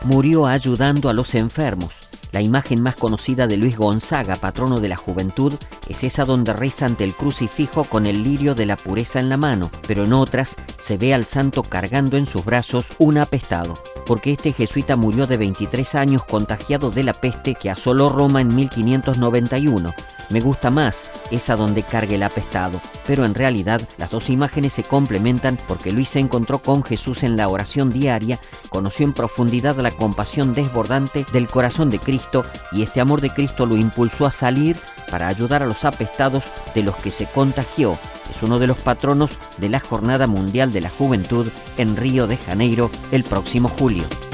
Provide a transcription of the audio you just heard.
murió ayudando a los enfermos. La imagen más conocida de Luis Gonzaga, patrono de la juventud, es esa donde reza ante el crucifijo con el lirio de la pureza en la mano, pero en otras se ve al santo cargando en sus brazos un apestado, porque este jesuita murió de 23 años contagiado de la peste que asoló Roma en 1591. Me gusta más esa donde carga el apestado, pero en realidad las dos imágenes se complementan porque Luis se encontró con Jesús en la oración diaria, conoció en profundidad la compasión desbordante del corazón de Cristo y este amor de Cristo lo impulsó a salir para ayudar a los apestados de los que se contagió. Es uno de los patronos de la Jornada Mundial de la Juventud en Río de Janeiro el próximo julio.